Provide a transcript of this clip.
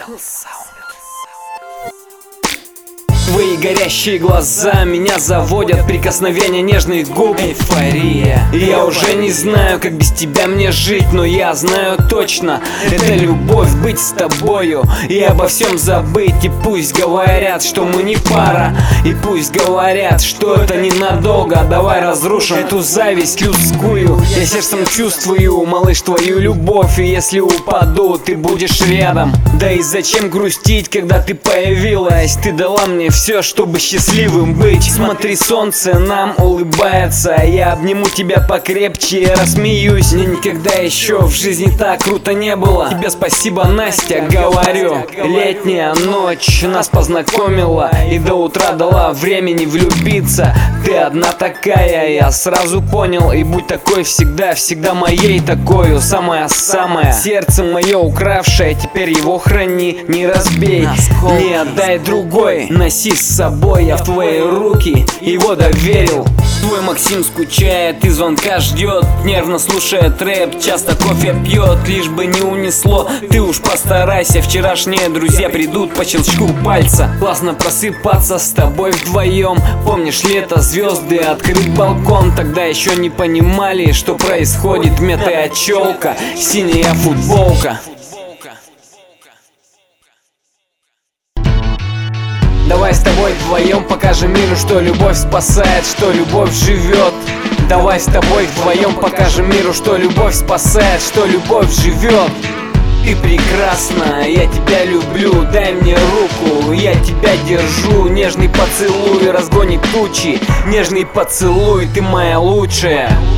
Твои горящие глаза меня заводят, прикосновения нежных губ, эйфория. Я уже не знаю, как без тебя мне жить, но я знаю точно, это любовь, быть с тобою и обо всем забыть. И пусть говорят, что мы не пара, и пусть говорят, что это ненадолго. Давай разрушим эту зависть людскую. Я сердцем чувствую, малыш, твою любовь, и если упаду, ты будешь рядом. Да и зачем грустить, когда ты появилась? Ты дала мне все, чтобы счастливым быть. Смотри, солнце нам улыбается, я обниму тебя покрепче и рассмеюсь. Мне никогда еще в жизни так круто не было. Тебе спасибо, Настя, говорю. Летняя ночь нас познакомила и до утра дала времени влюбиться. Ты одна такая, я сразу понял. И будь такой всегда, всегда моей такою. Самая-самая, сердце мое укравшее, теперь его храни, не разбей, не отдай другой. Носи с собой, я в твои руки его доверил. Твой Максим скучает и звонка ждет, нервно слушает рэп, часто кофе пьет, лишь бы не унесло. Ты уж постарайся, вчерашние друзья придут по щелчку пальца. Классно просыпаться с тобой вдвоем. Помнишь лето, звезды, открыт балкон. Тогда еще не понимали, что происходит. Мятая челка, синяя футболка. Давай с тобой вдвоем покажем миру, что любовь спасает, что любовь живет. Давай с тобой вдвоем покажем миру, что любовь спасает, что любовь живет. Ты прекрасна, я тебя люблю, дай мне руку, я тебя держу. Нежный поцелуй разгонит тучи, нежный поцелуй, ты моя лучшая.